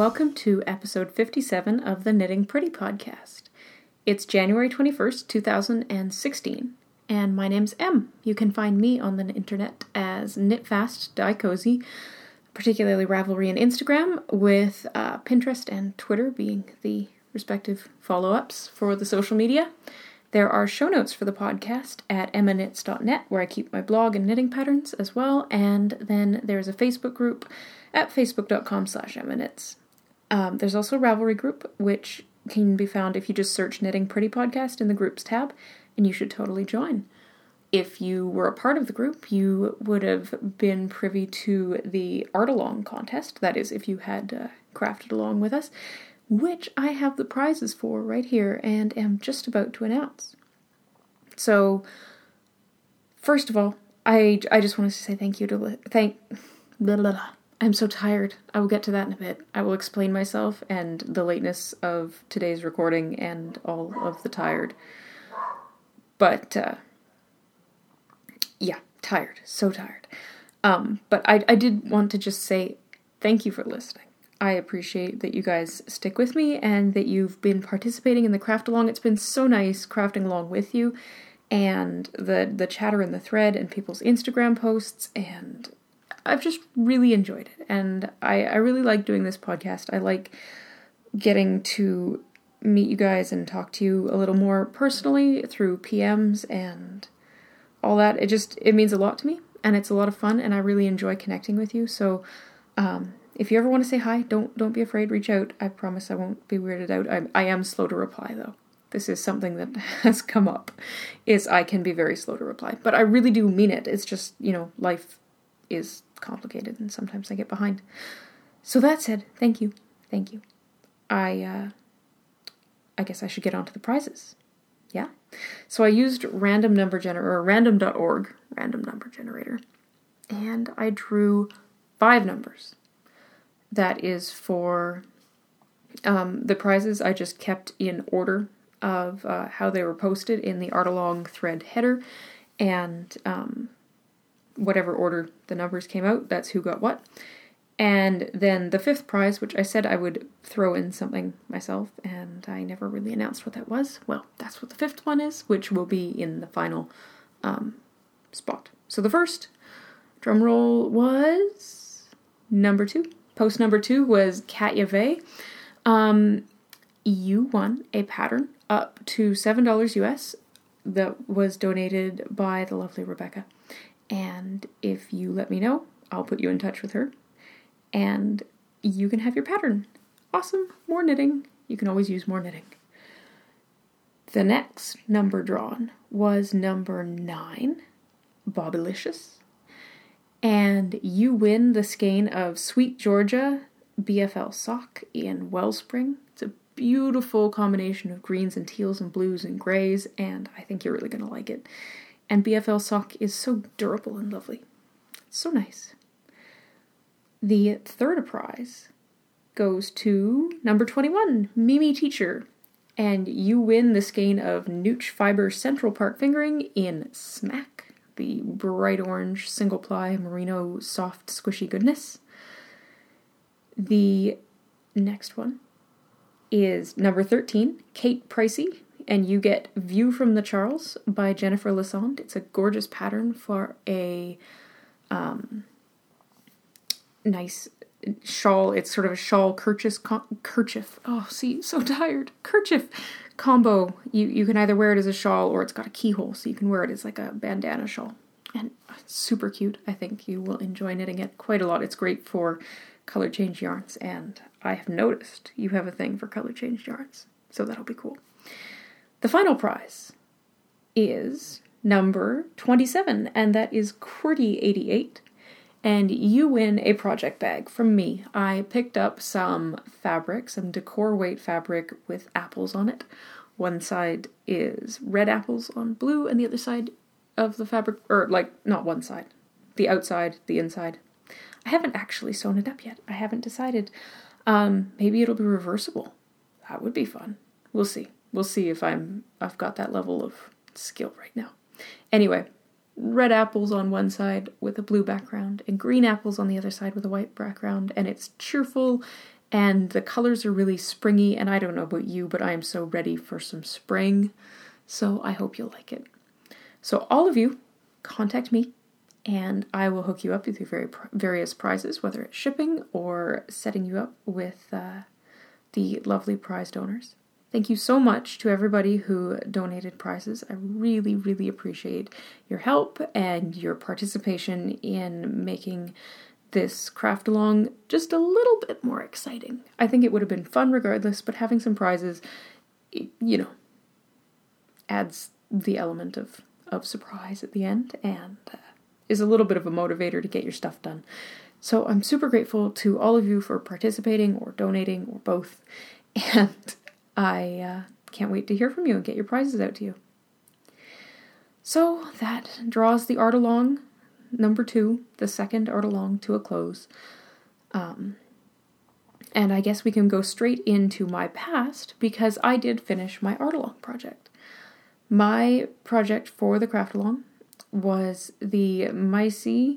welcome to episode 57 of the Knitting Pretty podcast. It's January 21st, 2016, and my name's Em. You can find me on the internet as KnitFastDieCozy, particularly Ravelry and Instagram, with Pinterest and Twitter being the respective follow-ups for the social media. There are show notes for the podcast at emmaknits.net, where I keep my blog and knitting patterns as well, and then there's a Facebook group at facebook.com/emmaknits. There's also a Ravelry group, which can be found if you just search Knitting Pretty Podcast in the Groups tab, and you should totally join. If you were a part of the group, you would have been privy to the Art Along contest, that is, if you had crafted along with us, which I have the prizes for right here and am just about to announce. So, first of all, I just wanted to say thank you to I'm so tired. I will get to that in a bit. I will explain myself and the lateness of today's recording and all of the tired. But, yeah, tired. So tired. But I did want to just say thank you for listening. I appreciate that you guys stick with me and that you've been participating in the craft along. It's been so nice crafting along with you, and the chatter in the thread and people's Instagram posts, and I've just really enjoyed it. And I really like doing this podcast. I like getting to meet you guys and talk to you a little more personally through PMs and all that. It means a lot to me, and it's a lot of fun, and I really enjoy connecting with you. So, if you ever want to say hi, don't be afraid, reach out. I promise I won't be weirded out. I am slow to reply, though. This is something that has come up, is I can be very slow to reply. But I really do mean it. It's just, life is complicated, and sometimes I get behind. So that said, thank you. Thank you. I guess I should get on to the prizes. Yeah? So I used random.org, random number generator, and I drew 5 numbers. That is for the prizes. I just kept in order of how they were posted in the Art Along thread header, and whatever order the numbers came out, that's who got what. And then the 5th prize, which I said I would throw in something myself, and I never really announced what that was. Well, that's what the 5th one is, which will be in the final spot. So the first drum roll was number 2. Post number 2 was Katya Vey. You won a pattern up to $7 US that was donated by the lovely Rebecca. And if you let me know, I'll put you in touch with her, and you can have your pattern. Awesome. More knitting. You can always use more knitting. The next number drawn was number 9, Bobbylicious. And you win the skein of Sweet Georgia BFL sock in Wellspring. It's a beautiful combination of greens and teals and blues and grays, and I think you're really going to like it. And BFL sock is so durable and lovely. It's so nice. The 3rd prize goes to number 21, Mimi Teacher. And you win the skein of Nooch Fiber Central Park Fingering in Smack, the bright orange single ply merino soft squishy goodness. The next one is number 13, Kate Pricey, and you get View from the Charles by Jennifer Lassonde. It's a gorgeous pattern for a nice shawl. It's sort of a shawl kerchief. Oh, see, so tired. Kerchief combo. You can either wear it as a shawl, or it's got a keyhole, so you can wear it as like a bandana shawl. And it's super cute. I think you will enjoy knitting it quite a lot. It's great for color change yarns, and I have noticed you have a thing for color change yarns, so that'll be cool. The final prize is number 27, and that is QWERTY88, and you win a project bag from me. I picked up some fabric, some decor weight fabric with apples on it. One side is red apples on blue, and the other side of the fabric, or not one side, the outside, the inside. I haven't actually sewn it up yet. I haven't decided. Maybe it'll be reversible. That would be fun. We'll see. We'll see if I've got that level of skill right now. Anyway, red apples on one side with a blue background, and green apples on the other side with a white background, and it's cheerful and the colors are really springy, and I don't know about you, but I am so ready for some spring, so I hope you'll like it. So all of you, contact me, and I will hook you up with your various prizes, whether it's shipping or setting you up with the lovely prize donors. Thank you so much to everybody who donated prizes. I really, really appreciate your help and your participation in making this craft along just a little bit more exciting. I think it would have been fun regardless, but having some prizes, adds the element of surprise at the end and is a little bit of a motivator to get your stuff done. So I'm super grateful to all of you for participating or donating or both, and I can't wait to hear from you and get your prizes out to you. So that draws the art along number 2, the second art along, to a close. And I guess we can go straight into my past, because I did finish my art along project. My project for the craft along was the Macy,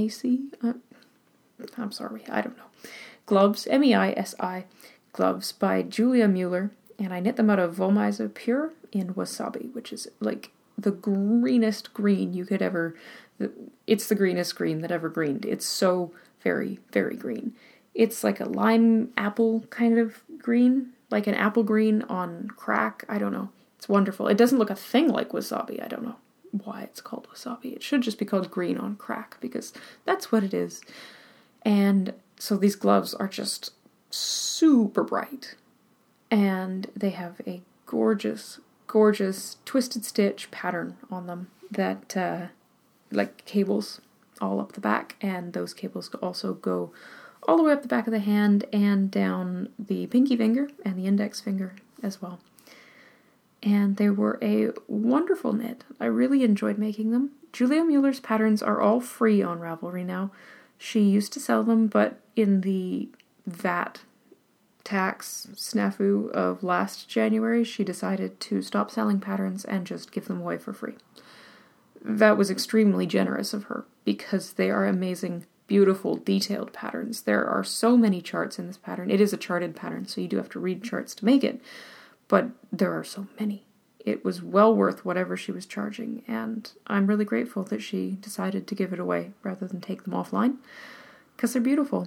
I'm sorry, I don't know, gloves, Meisi gloves by Julia Mueller, and I knit them out of Wollmeise Pure in Wasabi, which is like the greenest green you could ever, it's the greenest green that ever greened. It's so very, very green. It's like a lime apple kind of green, like an apple green on crack, I don't know. It's wonderful. It doesn't look a thing like wasabi, I don't know why it's called wasabi. It should just be called green on crack, because that's what it is. And so these gloves are just super bright, and they have a gorgeous, gorgeous twisted stitch pattern on them that like cables all up the back, and those cables also go all the way up the back of the hand and down the pinky finger and the index finger as well. And they were a wonderful knit. I really enjoyed making them. Julia Mueller's patterns are all free on Ravelry now. She used to sell them, but in the VAT tax snafu of last January, she decided to stop selling patterns and just give them away for free. That was extremely generous of her, because they are amazing, beautiful, detailed patterns. There are so many charts in this pattern. It is a charted pattern, so you do have to read charts to make it. But there are so many. It was well worth whatever she was charging, and I'm really grateful that she decided to give it away rather than take them offline, because they're beautiful.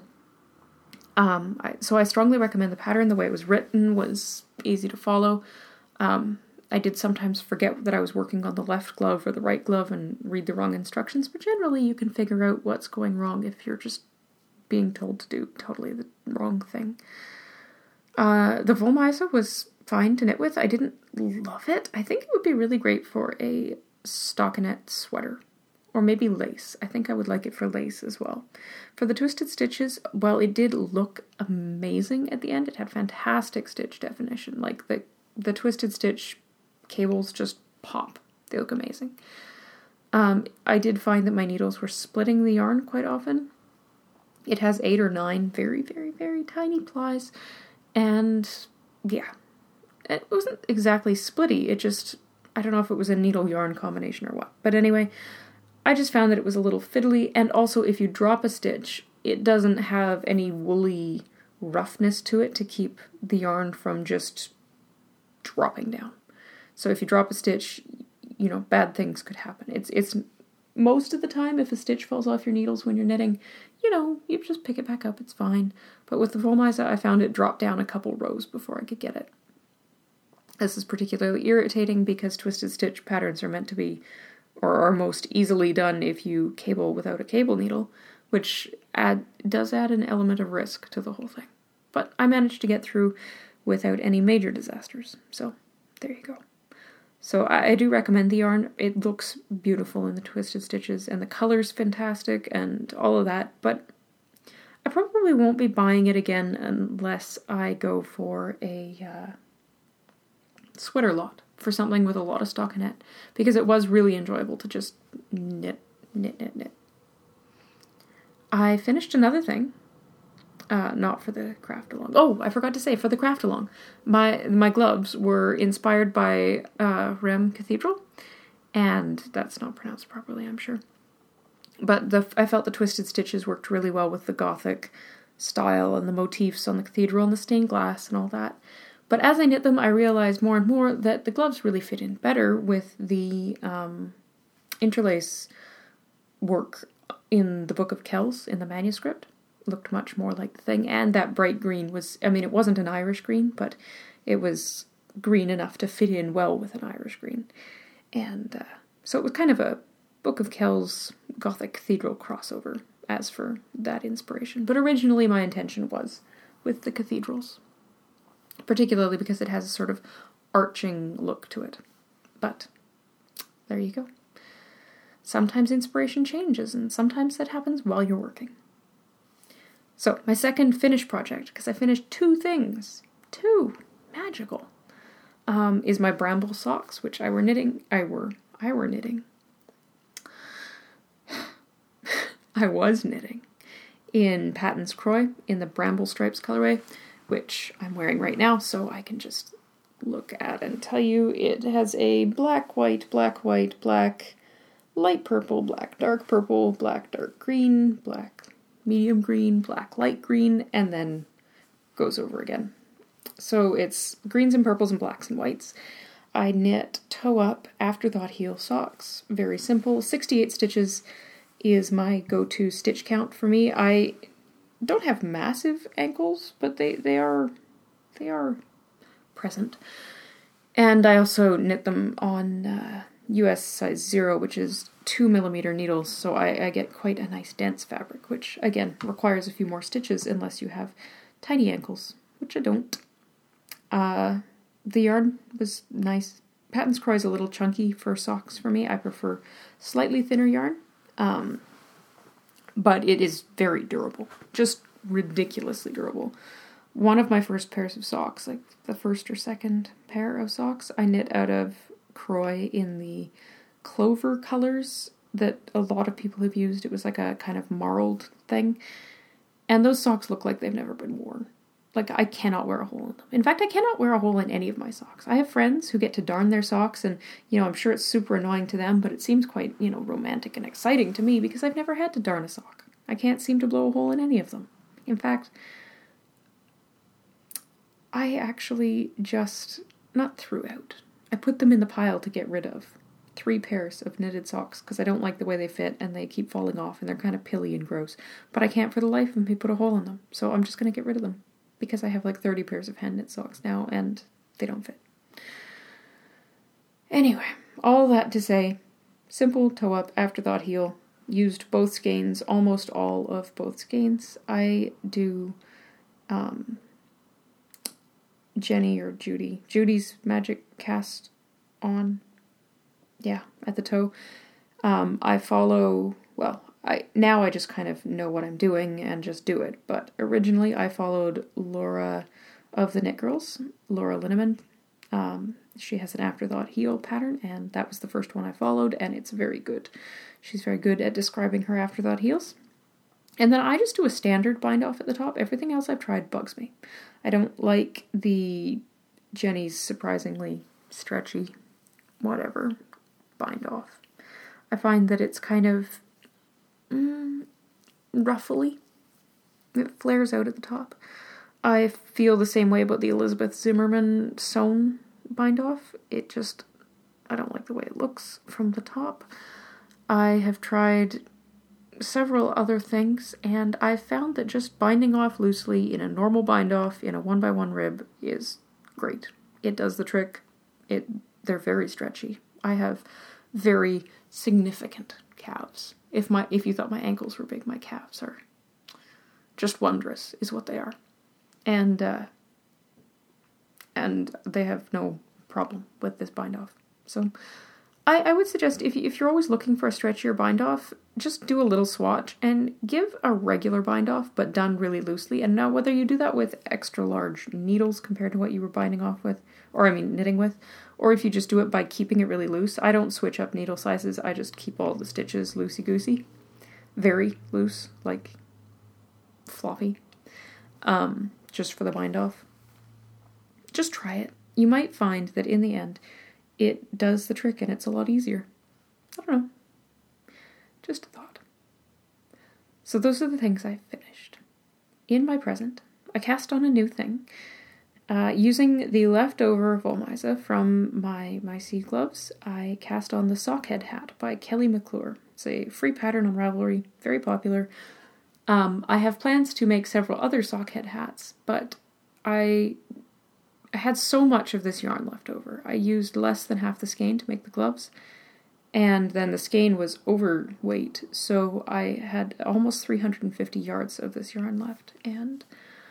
So I strongly recommend the pattern. The way it was written was easy to follow. I did sometimes forget that I was working on the left glove or the right glove and read the wrong instructions, but generally you can figure out what's going wrong if you're just being told to do totally the wrong thing. The Wollmeise was fine to knit with. I didn't love it. I think it would be really great for a stockinette sweater, or maybe lace. I think I would like it for lace as well. For the twisted stitches, well, it did look amazing at the end. It had fantastic stitch definition. Like the twisted stitch cables just pop. They look amazing. I did find that my needles were splitting the yarn quite often. It has 8 or 9 very, very, very tiny plies, and yeah, it wasn't exactly splitty. It just, I don't know if it was a needle yarn combination or what. But anyway, I just found that it was a little fiddly, and also if you drop a stitch, it doesn't have any woolly roughness to it to keep the yarn from just dropping down. So if you drop a stitch, bad things could happen. It's most of the time, if a stitch falls off your needles when you're knitting, you just pick it back up, it's fine. But with the Wollmeise, I found it dropped down a couple rows before I could get it. This is particularly irritating because twisted stitch patterns are meant to be, or are most easily done if you cable without a cable needle, which does add an element of risk to the whole thing. But I managed to get through without any major disasters, so there you go. So I do recommend the yarn. It looks beautiful in the twisted stitches, and the color's fantastic, and all of that, but I probably won't be buying it again unless I go for a sweater lot, for something with a lot of stockinette, because it was really enjoyable to just knit. I finished another thing, not for the craft along. Oh, I forgot to say, for the craft along, my gloves were inspired by Rem Cathedral, and that's not pronounced properly, I'm sure. But I felt the twisted stitches worked really well with the Gothic style and the motifs on the cathedral and the stained glass and all that. But as I knit them, I realized more and more that the gloves really fit in better with the interlace work in the Book of Kells in the manuscript. It looked much more like the thing. And that bright green was, I mean, it wasn't an Irish green, but it was green enough to fit in well with an Irish green. And so it was kind of a Book of Kells Gothic cathedral crossover as for that inspiration. But originally my intention was with the cathedrals, particularly because it has a sort of arching look to it. But there you go. Sometimes inspiration changes, and sometimes that happens while you're working. So, my second finished project, because I finished 2 things, 2, magical, is my bramble socks, which I were knitting. I was knitting in Patton's Croix in the Bramble Stripes colorway, which I'm wearing right now, so I can just look at and tell you it has a black, white, black, light purple, black, dark green, black, medium green, black, light green, and then goes over again. So it's greens and purples and blacks and whites. I knit toe up afterthought heel socks. Very simple. 68 stitches is my go-to stitch count for me. I don't have massive ankles, but they are present. And I also knit them on US size 0, which is 2mm needles, so I get quite a nice dense fabric, which again requires a few more stitches unless you have tiny ankles, which I don't. The yarn was nice. Patton's Croix is a little chunky for socks for me. I prefer slightly thinner yarn, but it is very durable, just ridiculously durable. One of my first pairs of socks, like the first or second pair of socks, I knit out of Croix in the clover colors that a lot of people have used. It was like a kind of marled thing, and those socks look like they've never been worn. Like, I cannot wear a hole in them. In fact, I cannot wear a hole in any of my socks. I have friends who get to darn their socks, and, I'm sure it's super annoying to them, but it seems quite, romantic and exciting to me because I've never had to darn a sock. I can't seem to blow a hole in any of them. In fact, I actually just, not threw out, I put them in the pile to get rid of 3 pairs of knitted socks because I don't like the way they fit and they keep falling off and they're kind of pilly and gross. But I can't for the life of me put a hole in them, so I'm just going to get rid of them. Because I have like 30 pairs of hand knit socks now and they don't fit. Anyway, all that to say, simple toe up, afterthought heel, used both skeins, almost all of both skeins. I do Jenny or Judy's magic cast on, at the toe. I follow, I just kind of know what I'm doing and just do it. But originally I followed Laura of the Knit Girls, Laura Linneman. She has an afterthought heel pattern, and that was the first one I followed, and it's very good. She's very good at describing her afterthought heels. And then I just do a standard bind off at the top. Everything else I've tried bugs me. I don't like the Jenny's surprisingly stretchy, whatever, bind off. I find that it's kind of ruffly. It flares out at the top. I feel the same way about the Elizabeth Zimmerman sewn bind off. I don't like the way it looks from the top. I have tried several other things, and I've found that just binding off loosely in a normal bind off in a 1x1 rib is great. It does the trick. They're very stretchy. I have very significant calves. If you thought my ankles were big, my calves are just wondrous, is what they are. And they have no problem with this bind off. So I would suggest if you're always looking for a stretchier bind off, just do a little swatch and give a regular bind off, but done really loosely. And now whether you do that with extra large needles compared to what you were binding off with, knitting with, or if you just do it by keeping it really loose. I don't switch up needle sizes. I just keep all the stitches loosey-goosey. Very loose, like floppy. Just for the bind off. Just try it. You might find that in the end, it does the trick and it's a lot easier. I don't know. Just a thought. So those are the things I finished in my present, I cast on a new thing. Using the leftover Volmisa from my seed gloves, I cast on the Sockhead hat by Kelly McClure. It's a free pattern on Ravelry, very popular. I have plans to make several other Sockhead hats, but I had so much of this yarn left over. I used less than half the skein to make the gloves, and then the skein was overweight, so I had almost 350 yards of this yarn left, and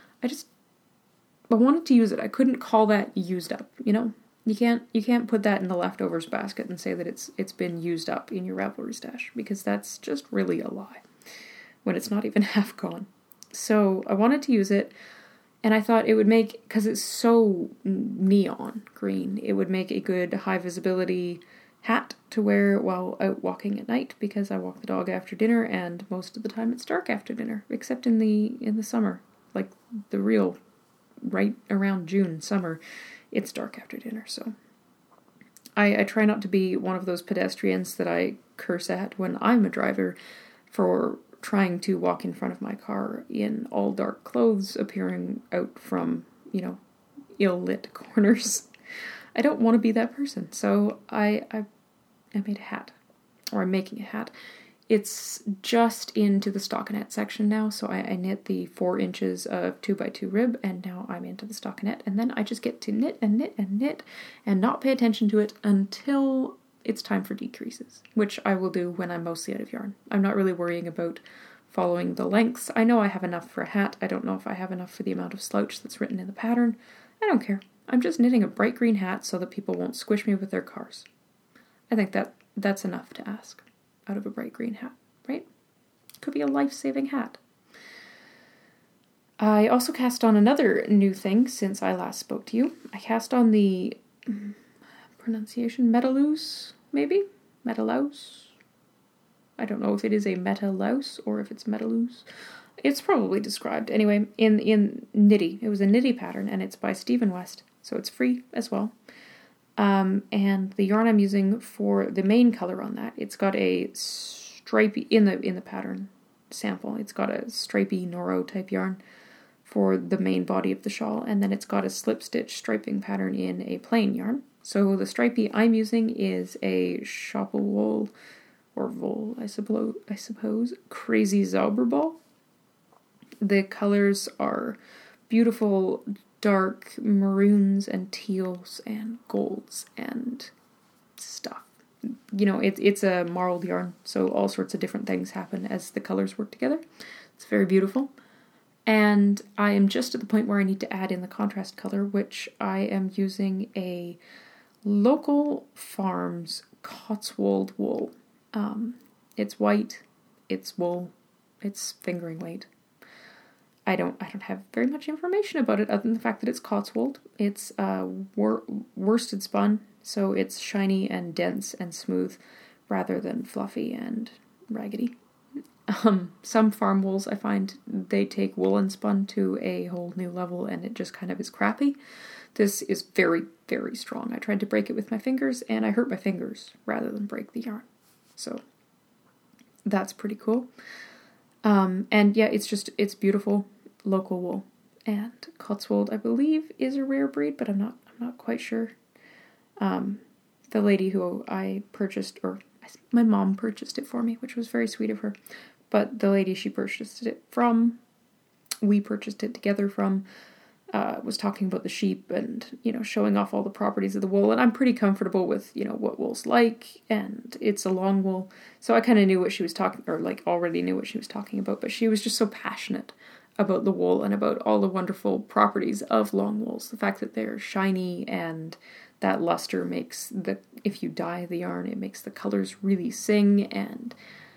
I wanted to use it. I couldn't call that used up, you know? You can't put that in the leftovers basket and say that it's been used up in your Ravelry stash, because that's just really a lie when it's not even half gone. So I wanted to use it, and I thought it would make, because it's so neon green, it would make a good high visibility hat to wear while out walking at night, because I walk the dog after dinner, and most of the time it's dark after dinner, except in the summer, like the real right around June, summer, it's dark after dinner. So I try not to be one of those pedestrians that I curse at when I'm a driver for trying to walk in front of my car in all dark clothes, appearing out from, ill-lit corners. I don't want to be that person. So I made a hat, or I'm making a hat. It's just into the stockinette section now, so I knit the 4 inches of 2x2 rib, and now I'm into the stockinette, and then I just get to knit and knit and knit and not pay attention to it until it's time for decreases, which I will do when I'm mostly out of yarn. I'm not really worrying about following the lengths. I know I have enough for a hat. I don't know if I have enough for the amount of slouch that's written in the pattern. I don't care. I'm just knitting a bright green hat so that people won't squish me with their cars. I think that's enough to ask out of a bright green hat, right? Could be a life-saving hat. I also cast on another new thing since I last spoke to you. I cast on the pronunciation Metalouse, maybe? Metalouse? I don't know if it is a Metalouse or if it's Metalouse. It's probably described. Anyway, in Knitty. It was a Knitty pattern, and it's by Stephen West, so it's free as well. And the yarn I'm using for the main color on that, it's got a stripey, in the pattern sample, it's got a stripey Noro type yarn for the main body of the shawl, and then it's got a slip stitch striping pattern in a plain yarn. So the stripey I'm using is a Shopple wool, I suppose, Crazy Zauberball. The colors are beautiful dark maroons and teals and golds and stuff. It's a marled yarn, so all sorts of different things happen as the colors work together. It's very beautiful. And I am just at the point where I need to add in the contrast color, which I am using a Local Farms Cotswold wool. It's white, it's wool, it's fingering weight. I don't have very much information about it other than the fact that it's Cotswold. It's worsted spun, so it's shiny and dense and smooth rather than fluffy and raggedy. Some farm wools, I find, they take woolen spun to a whole new level and it just kind of is crappy. This is very, very strong. I tried to break it with my fingers and I hurt my fingers rather than break the yarn. So that's pretty cool. And yeah, it's beautiful local wool. And Cotswold, I believe, is a rare breed, but I'm not quite sure. The lady who I purchased, or my mom purchased it for me, which was very sweet of her. But the lady she purchased it from, we purchased it together from, was talking about the sheep and, showing off all the properties of the wool. And I'm pretty comfortable with, what wool's like, and it's a long wool. So I kind of knew what she was talking, or already knew what she was talking about, but she was just so passionate about the wool and about all the wonderful properties of long wools. The fact that they're shiny and that luster makes if you dye the yarn, it makes the colors really sing, and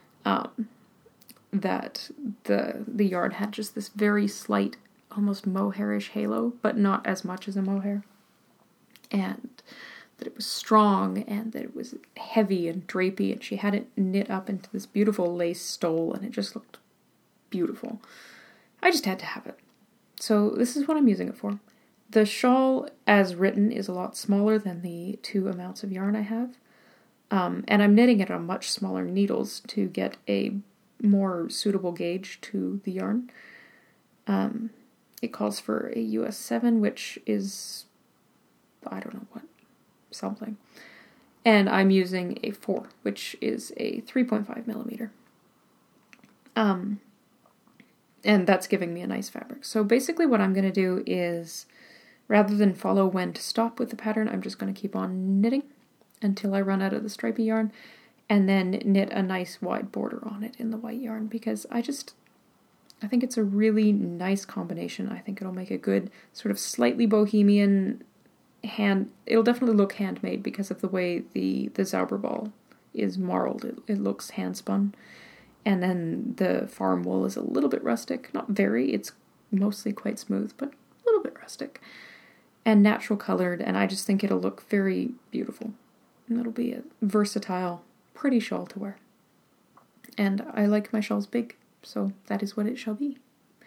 that the yarn had just this very slight, almost mohairish halo, but not as much as a mohair. And that it was strong, and that it was heavy and drapey, and she had it knit up into this beautiful lace stole, and it just looked beautiful. I just had to have it. So this is what I'm using it for. The shawl, as written, is a lot smaller than the 2 amounts of yarn I have. And I'm knitting it on much smaller needles to get a more suitable gauge to the yarn. It calls for a US 7, which is, I don't know what, something. And I'm using a 4, which is a 3.5 millimeter. And that's giving me a nice fabric. So basically what I'm going to do is, rather than follow when to stop with the pattern, I'm just going to keep on knitting until I run out of the stripy yarn, and then knit a nice wide border on it in the white yarn, because I think it's a really nice combination. I think it'll make a good sort of slightly bohemian it'll definitely look handmade because of the way the Zauberball is marled. It looks hand spun. And then the farm wool is a little bit rustic. Not very, it's mostly quite smooth, but a little bit rustic. And natural colored, and I just think it'll look very beautiful. And it'll be a versatile, pretty shawl to wear. And I like my shawls big, so that is what it shall be.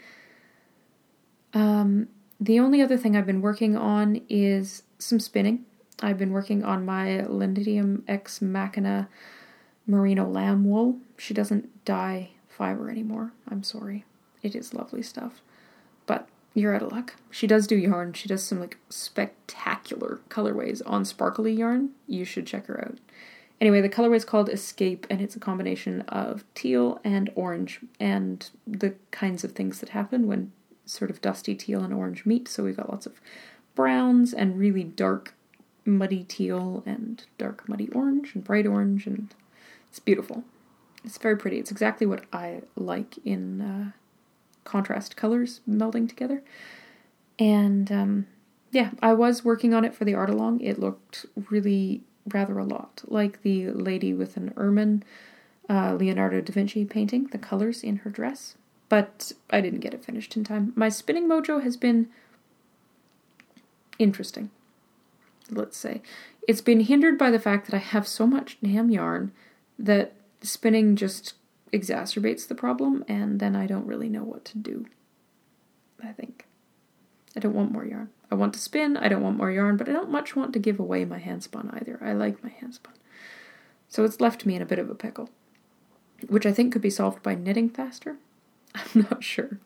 The only other thing I've been working on is some spinning. I've been working on my Lenidium Ex Machina Merino lamb wool. She doesn't dye fiber anymore. I'm sorry. It is lovely stuff. But you're out of luck. She does do yarn. She does some like spectacular colorways on sparkly yarn. You should check her out. Anyway, the colorway is called Escape, and it's a combination of teal and orange, and the kinds of things that happen when sort of dusty teal and orange meet. So we've got lots of browns and really dark muddy teal and dark muddy orange and bright orange, and it's beautiful. It's very pretty. It's exactly what I like in contrast colors melding together. And yeah, I was working on it for the art along. It looked really rather a lot like the lady with an ermine Leonardo da Vinci painting, the colors in her dress. But I didn't get it finished in time. My spinning mojo has been interesting, let's say. It's been hindered by the fact that I have so much damn yarn that spinning just exacerbates the problem, and then I don't really know what to do, I think. I don't want more yarn. I want to spin, I don't want more yarn, but I don't much want to give away my handspun either. I like my handspun. So it's left me in a bit of a pickle, which I think could be solved by knitting faster. I'm not sure.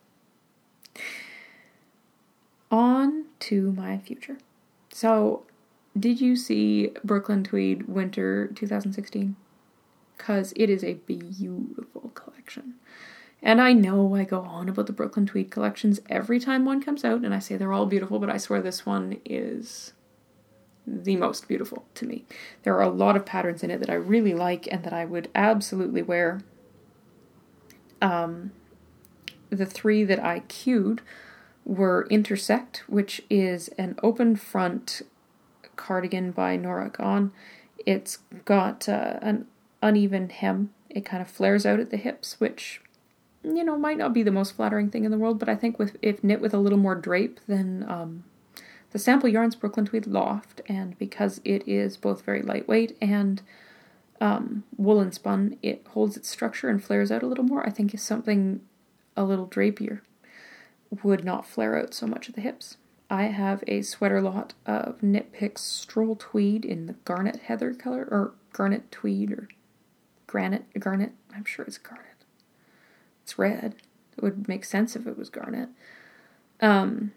On to my future. So, did you see Brooklyn Tweed Winter 2016? Because it is a beautiful collection. And I know I go on about the Brooklyn Tweed collections every time one comes out, and I say they're all beautiful, but I swear this one is the most beautiful to me. There are a lot of patterns in it that I really like and that I would absolutely wear. The 3 that I queued were Intersect, which is an open front cardigan by Nora Gone. It's got an uneven hem. It kind of flares out at the hips, which, you know, might not be the most flattering thing in the world, but I think if knit with a little more drape than the sample yarn's Brooklyn Tweed Loft, and because it is both very lightweight and woolen spun, it holds its structure and flares out a little more. I think is something a little drapier would not flare out so much at the hips. I have a sweater lot of Knit Picks Stroll Tweed in the Garnet Heather color, or Garnet Tweed, or Garnet, I'm sure it's Garnet. It's red. It would make sense if it was Garnet. Anyway,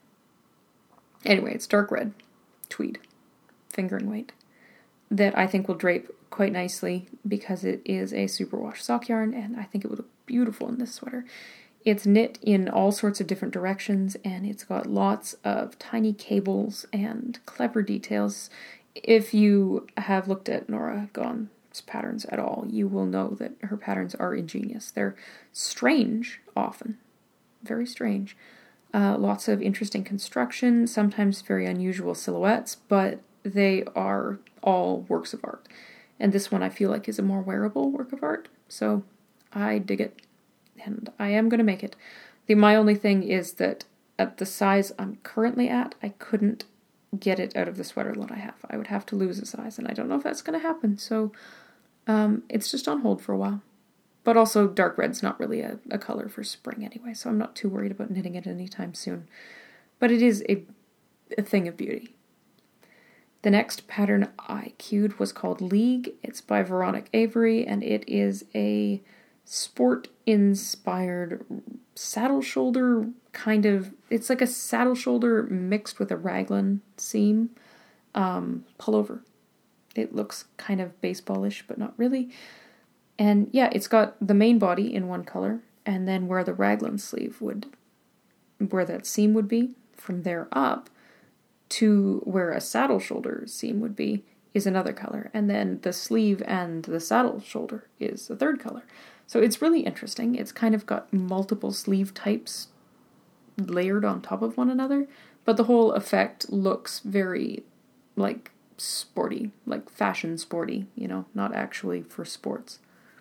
it's dark red tweed, fingering weight, that I think will drape quite nicely because it is a superwash sock yarn, and I think it would look beautiful in this sweater. It's knit in all sorts of different directions, and it's got lots of tiny cables and clever details. If you have looked at Nora Gone's patterns at all, you will know that her patterns are ingenious. They're strange, often. Very strange. Lots of interesting construction, sometimes very unusual silhouettes, but they are all works of art. And this one I feel like is a more wearable work of art, so I dig it. And I am going to make it. My only thing is that at the size I'm currently at, I couldn't get it out of the sweater lot I have. I would have to lose a size, and I don't know if that's going to happen, so it's just on hold for a while. But also, dark red's not really a color for spring anyway, so I'm not too worried about knitting it anytime soon. But it is a thing of beauty. The next pattern I queued was called League. It's by Veronica Avery, and it is a sport-inspired saddle shoulder kind of, it's like a saddle shoulder mixed with a raglan seam pullover. It looks kind of baseballish, but not really. And yeah, it's got the main body in one color, and then where the raglan sleeve where that seam would be, from there up to where a saddle shoulder seam would be, is another color. And then the sleeve and the saddle shoulder is a third color. So it's really interesting. It's kind of got multiple sleeve types layered on top of one another, but the whole effect looks very like sporty, like fashion sporty, not actually for sports.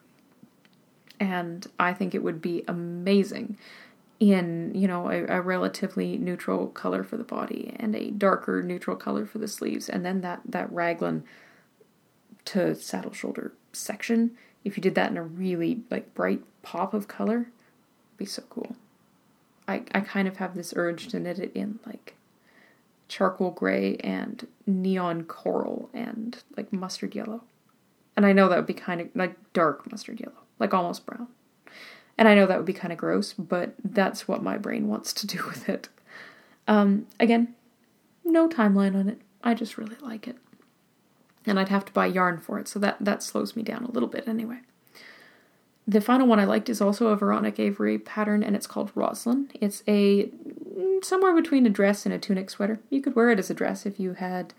And I think it would be amazing in, a relatively neutral color for the body and a darker neutral color for the sleeves. And then that raglan to saddle shoulder section, if you did that in a really like bright pop of color, it'd be so cool. I kind of have this urge to knit it in like charcoal gray and neon coral and like mustard yellow. And I know that would be kind of like dark mustard yellow, like almost brown. And I know that would be kind of gross, but that's what my brain wants to do with it. Again, no timeline on it. I just really like it. And I'd have to buy yarn for it, so that slows me down a little bit anyway. The final one I liked is also a Veronica Avery pattern, and it's called Roslyn. It's somewhere between a dress and a tunic sweater. You could wear it as a dress if you had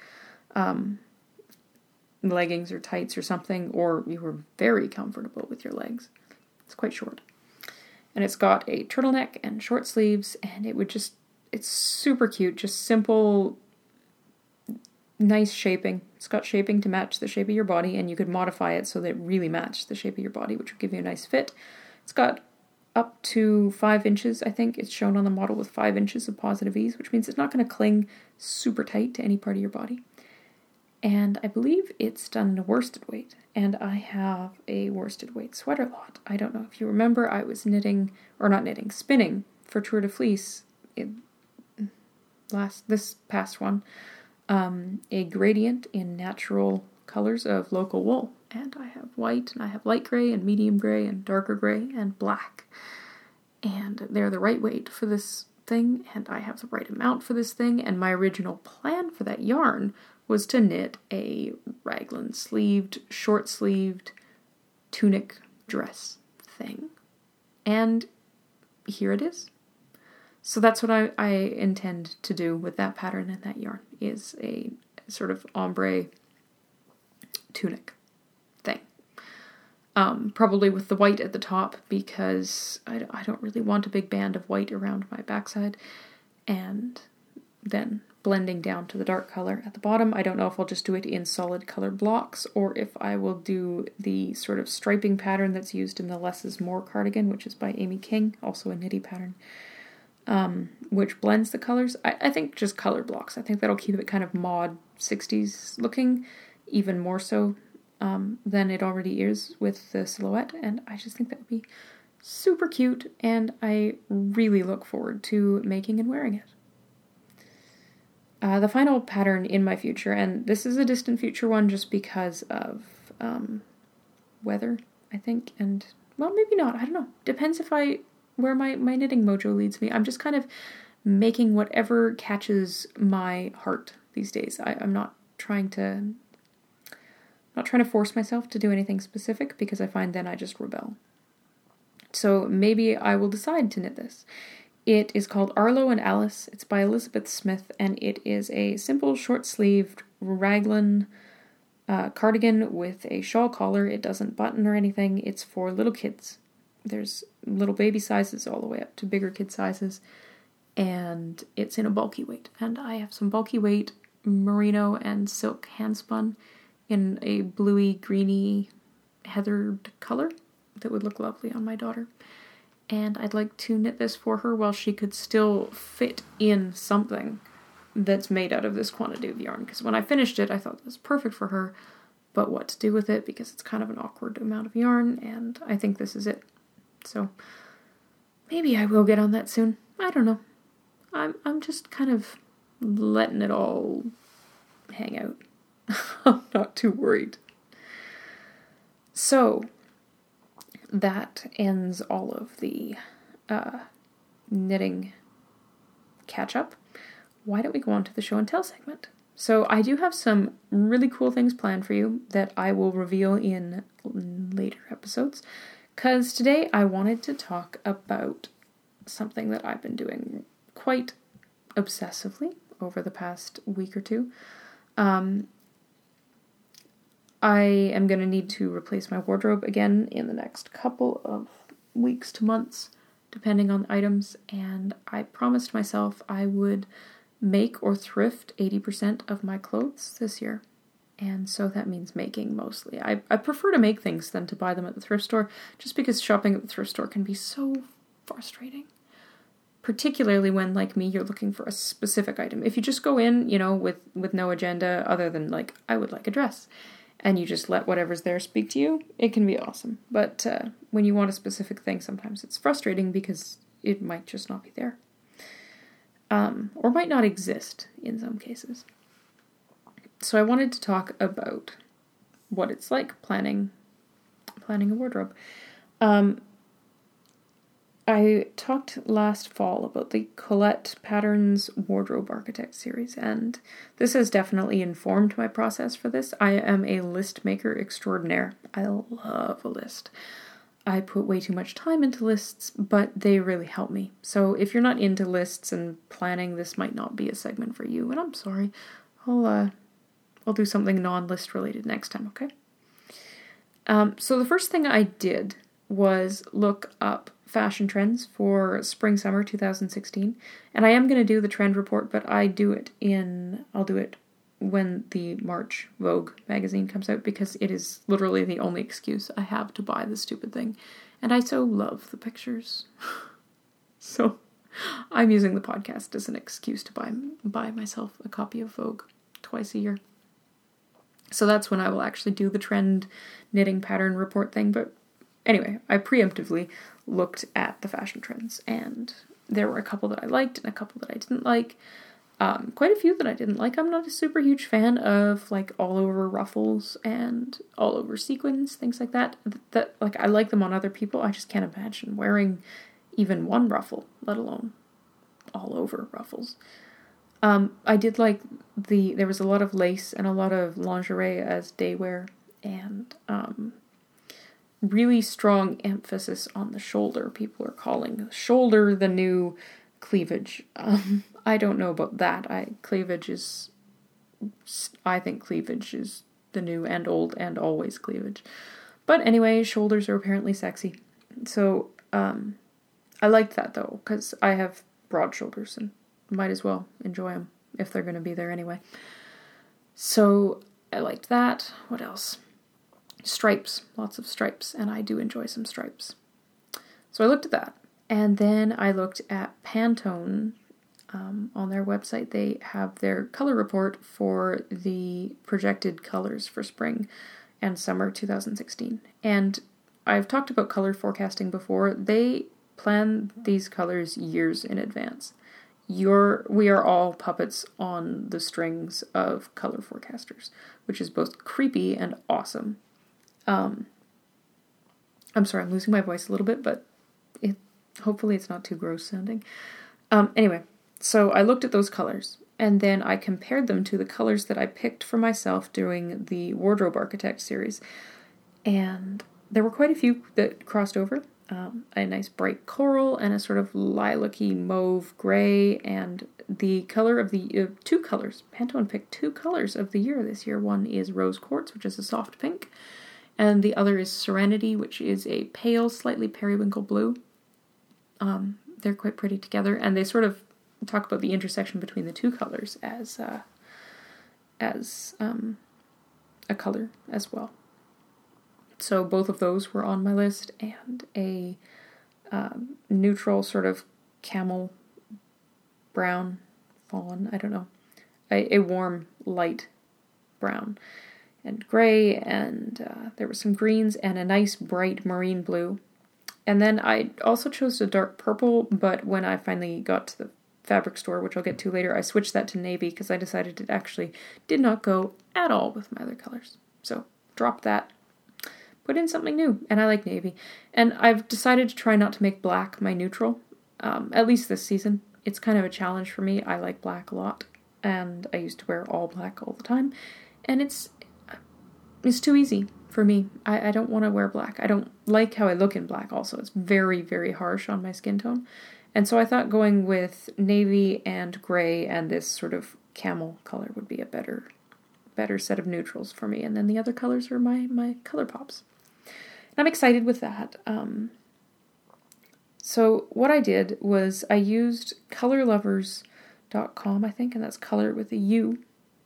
leggings or tights or something, or you were very comfortable with your legs. It's quite short. And it's got a turtleneck and short sleeves, and it's super cute, just simple, nice shaping. It's got shaping to match the shape of your body, and you could modify it so that it really matched the shape of your body, which would give you a nice fit. It's got up to 5 inches, I think. It's shown on the model with 5 inches of positive ease, which means it's not going to cling super tight to any part of your body. And I believe it's done in a worsted weight, and I have a worsted weight sweater lot. I don't know if you remember, I was spinning for Tour de Fleece this past one, a gradient in natural colors of local wool. And I have white, and I have light gray, and medium gray, and darker gray, and black. And they're the right weight for this thing, and I have the right amount for this thing, and my original plan for that yarn was to knit a raglan sleeved, short sleeved tunic dress thing. And here it is. So that's what I intend to do with that pattern and that yarn, is a sort of ombre tunic thing. Probably with the white at the top, because I don't really want a big band of white around my backside, and then blending down to the dark color at the bottom. I don't know if I'll just do it in solid color blocks, or if I will do the sort of striping pattern that's used in the Less is More cardigan, which is by Amy King, also a Knitty pattern, which blends the colors. I think just color blocks. I think that'll keep it kind of mod 60s looking, even more so than it already is with the silhouette, and I just think that would be super cute, and I really look forward to making and wearing it. The final pattern in my future, and this is a distant future one just because of weather, I think, and, well, maybe not, I don't know. Depends where my knitting mojo leads me. I'm just kind of making whatever catches my heart these days. I'm not trying to force myself to do anything specific, because I find then I just rebel. So maybe I will decide to knit this. It is called Arlo and Alice. It's by Elizabeth Smith, and it is a simple short-sleeved raglan cardigan with a shawl collar. It doesn't button or anything. It's for little kids. There's little baby sizes all the way up to bigger kid sizes, and it's in a bulky weight. And I have some bulky weight merino and silk handspun in a bluey, greeny, heathered color that would look lovely on my daughter. And I'd like to knit this for her while she could still fit in something that's made out of this quantity of yarn. Because when I finished it, I thought it was perfect for her, but what to do with it, because it's kind of an awkward amount of yarn, and I think this is it. So maybe I will get on that soon. I don't know. I'm just kind of letting it all hang out. I'm not too worried. So that ends all of the knitting catch-up, why don't we go on to the show and tell segment? So I do have some really cool things planned for you that I will reveal in later episodes, because today I wanted to talk about something that I've been doing quite obsessively over the past week or two. I am going to need to replace my wardrobe again in the next couple of weeks to months, depending on items, and I promised myself I would make or thrift 80% of my clothes this year. And so that means making mostly. I prefer to make things than to buy them at the thrift store, just because shopping at the thrift store can be so frustrating. Particularly when, like me, you're looking for a specific item. If you just go in, with no agenda other than, like, I would like a dress, and you just let whatever's there speak to you, it can be awesome. But when you want a specific thing, sometimes it's frustrating because it might just not be there. Or might not exist in some cases. So I wanted to talk about what it's like planning a wardrobe. I talked last fall about the Colette Patterns Wardrobe Architect series, and this has definitely informed my process for this. I am a list maker extraordinaire. I love a list. I put way too much time into lists, but they really help me. So if you're not into lists and planning, this might not be a segment for you, and I'm sorry. I'll do something non-list related next time, okay? So the first thing I did was look up fashion trends for spring-summer 2016, and I am going to do the trend report, but I'll do it when the March Vogue magazine comes out, because it is literally the only excuse I have to buy the stupid thing, and I so love the pictures. So I'm using the podcast as an excuse to buy myself a copy of Vogue twice a year. So that's when I will actually do the trend knitting pattern report thing, but anyway, I preemptively looked at the fashion trends, and there were a couple that I liked and a couple that I didn't like. Quite a few that I didn't like. I'm not a super huge fan of, like, all over ruffles and all over sequins, things like that. That, like, I like them on other people. I just can't imagine wearing even one ruffle, let alone all over ruffles. I did like there was a lot of lace and a lot of lingerie as day wear, and really strong emphasis on the shoulder. People are calling the shoulder the new cleavage. I don't know about that. I think cleavage is the new and old and always cleavage. But anyway, shoulders are apparently sexy. So I liked that though, because I have broad shoulders and might as well enjoy them if they're going to be there anyway. So I liked that. What else? Stripes, lots of stripes, and I do enjoy some stripes. So I looked at that, and then I looked at Pantone. On their website, they have their color report for the projected colors for spring and summer 2016. And I've talked about color forecasting before. They plan these colors years in advance. We are all puppets on the strings of color forecasters, which is both creepy and awesome. I'm sorry, I'm losing my voice a little bit, but hopefully it's not too gross sounding. Anyway, so I looked at those colors, and then I compared them to the colors that I picked for myself during the Wardrobe Architect series, and there were quite a few that crossed over. A nice bright coral and a sort of lilac-y mauve gray, and the color of the two colors. Pantone picked two colors of the year this year. One is Rose Quartz, which is a soft pink, and the other is Serenity, which is a pale, slightly periwinkle blue. They're quite pretty together, and they sort of talk about the intersection between the two colors as a color as well. So both of those were on my list, and a neutral sort of camel brown, fawn, I don't know, a warm light brown and gray, and there were some greens and a nice bright marine blue. And then I also chose a dark purple, but when I finally got to the fabric store, which I'll get to later, I switched that to navy because I decided it actually did not go at all with my other colors. So dropped that, put in something new, and I like navy. And I've decided to try not to make black my neutral. at least this season. It's kind of a challenge for me. I like black a lot, and I used to wear all black all the time, and it's too easy for me. I don't want to wear black. I don't like how I look in black also. It's very, very harsh on my skin tone. And so I thought going with navy and gray and this sort of camel color would be a better set of neutrals for me. And then the other colors are my color pops. And I'm excited with that. So what I did was I used colorlovers.com, I think, and that's color with a U,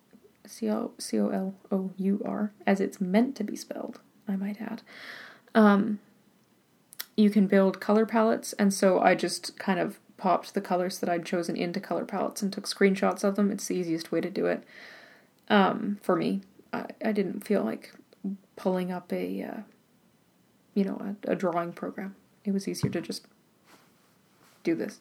COLOUR, as it's meant to be spelled, I might add. You can build color palettes, and so I just kind of popped the colors that I'd chosen into color palettes and took screenshots of them. It's the easiest way to do it. For me, I didn't feel like pulling up a drawing program. It was easier to just do this.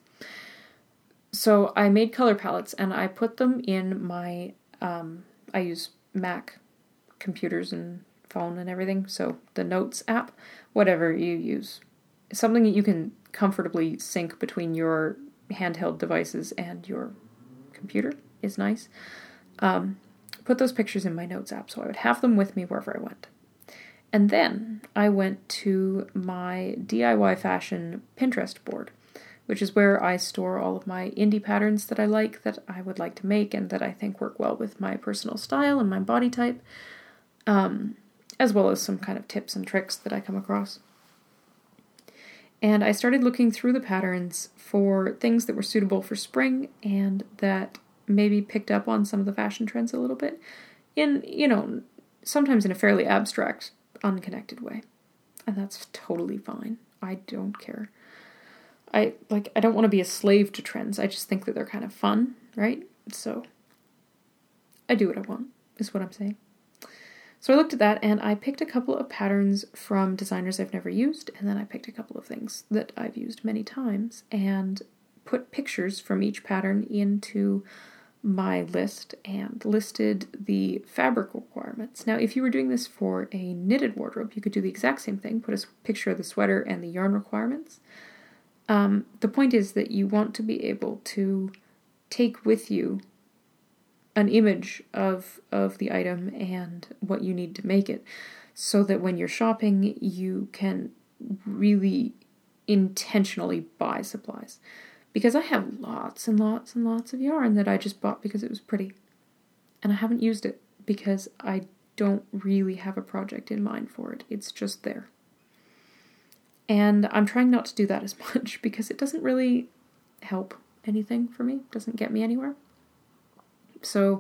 So I made color palettes and I put them in my, I use Mac computers and phone and everything, so the Notes app, whatever you use. Something that you can comfortably sync between your handheld devices and your computer is nice. Put those pictures in my Notes app so I would have them with me wherever I went. And then I went to my DIY fashion Pinterest board, which is where I store all of my indie patterns that I like, that I would like to make, and that I think work well with my personal style and my body type, as well as some kind of tips and tricks that I come across. And I started looking through the patterns for things that were suitable for spring and that maybe picked up on some of the fashion trends a little bit in, sometimes in a fairly abstract, unconnected way. And that's totally fine. I don't care. I don't want to be a slave to trends. I just think that they're kind of fun, right? So I do what I want, is what I'm saying. So I looked at that and I picked a couple of patterns from designers I've never used, and then I picked a couple of things that I've used many times and put pictures from each pattern into my list and listed the fabric requirements. Now, if you were doing this for a knitted wardrobe, you could do the exact same thing, put a picture of the sweater and the yarn requirements. The point is that you want to be able to take with you an image of the item and what you need to make it, so that when you're shopping, you can really intentionally buy supplies. Because I have lots and lots and lots of yarn that I just bought because it was pretty. And I haven't used it because I don't really have a project in mind for it. It's just there. And I'm trying not to do that as much because it doesn't really help anything for me. It doesn't get me anywhere. So,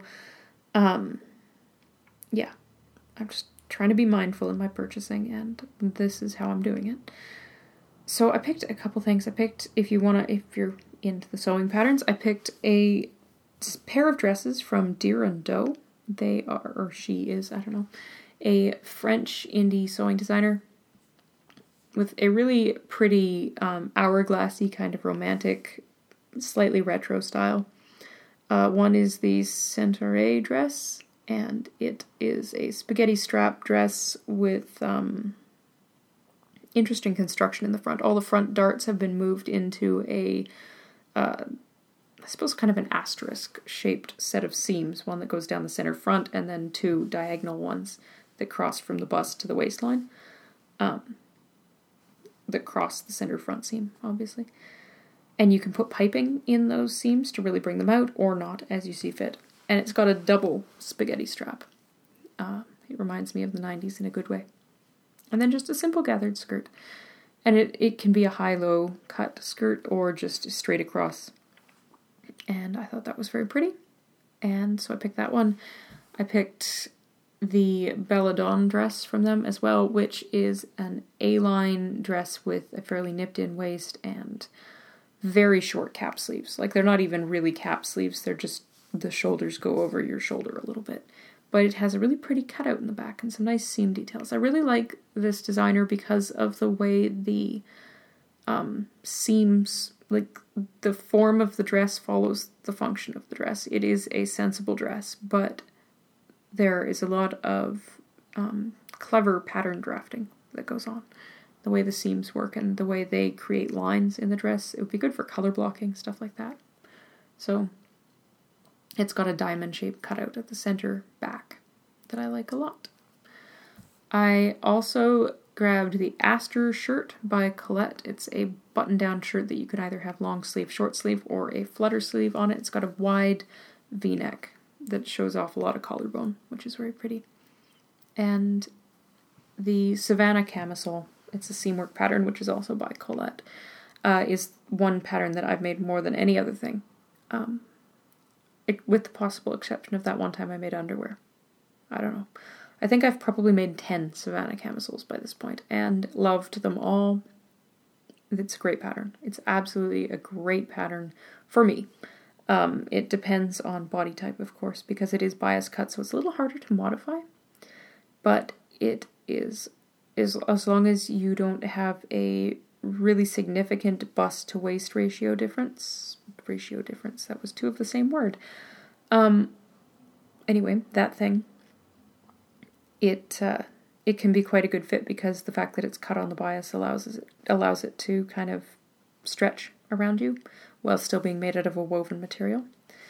yeah, I'm just trying to be mindful in my purchasing, and this is how I'm doing it. So I picked a couple things. If you're into the sewing patterns, I picked a pair of dresses from Deer & Doe. They are, or she is, I don't know, a French indie sewing designer with a really pretty hourglassy kind of romantic, slightly retro style. One is the Centaure dress, and it is a spaghetti strap dress with interesting construction in the front. All the front darts have been moved into I suppose kind of an asterisk-shaped set of seams, one that goes down the center front, and then two diagonal ones that cross from the bust to the waistline, that cross the center front seam, obviously. And you can put piping in those seams to really bring them out, or not, as you see fit. And it's got a double spaghetti strap. It reminds me of the 90s in a good way. And then just a simple gathered skirt. And it can be a high-low cut skirt or just straight across. And I thought that was very pretty. And so I picked that one. I picked the Belladonna dress from them as well, which is an A-line dress with a fairly nipped-in waist and very short cap sleeves. Like, they're not even really cap sleeves, they're just the shoulders go over your shoulder a little bit. But it has a really pretty cutout in the back and some nice seam details. I really like this designer because of the way the seams, like the form of the dress follows the function of the dress. It is a sensible dress, but there is a lot of clever pattern drafting that goes on. the way the seams work and the way they create lines in the dress. It would be good for color blocking, stuff like that. So it's got a diamond shape cutout at the center back that I like a lot. I also grabbed the Astor shirt by Colette. It's a button-down shirt that you can either have long sleeve, short sleeve, or a flutter sleeve on it. It's got a wide V-neck that shows off a lot of collarbone, which is very pretty. And the Savannah camisole, it's a seamwork pattern, which is also by Colette, is one pattern that I've made more than any other thing, with the possible exception of that one time I made underwear. I don't know. I think I've probably made 10 Savannah camisoles by this point, and loved them all. It's a great pattern. It's absolutely a great pattern for me. It depends on body type, of course, because it is bias cut, so it's a little harder to modify. But it is as long as you don't have a really significant bust to waist ratio difference, that was two of the same word. Anyway, that thing, it can be quite a good fit because the fact that it's cut on the bias allows it to kind of stretch around you while still being made out of a woven material.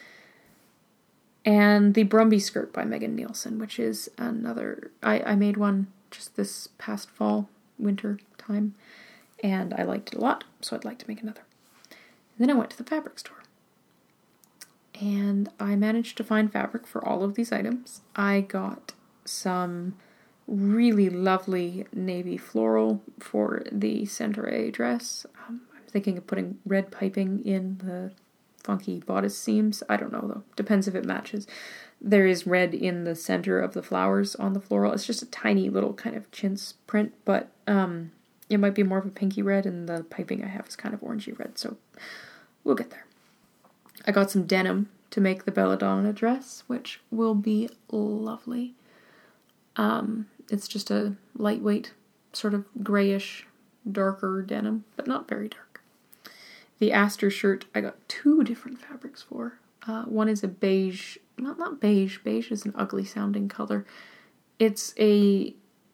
And the Brumby skirt by Megan Nielsen, which is another, I made one just this past fall, winter time, and I liked it a lot, so I'd like to make another. And then I went to the fabric store, and I managed to find fabric for all of these items. I got some really lovely navy floral for the Centaure dress. I'm thinking of putting red piping in the funky bodice seams. I don't know though. Depends if it matches. There is red in the center of the flowers on the floral. It's just a tiny little kind of chintz print, but it might be more of a pinky red, and the piping I have is kind of orangey red, so we'll get there. I got some denim to make the Belladonna dress, which will be lovely. It's just a lightweight, sort of grayish, darker denim, but not very dark. The Astor shirt, I got two different fabrics for. One is a beige, not beige, beige is an ugly sounding color. It's a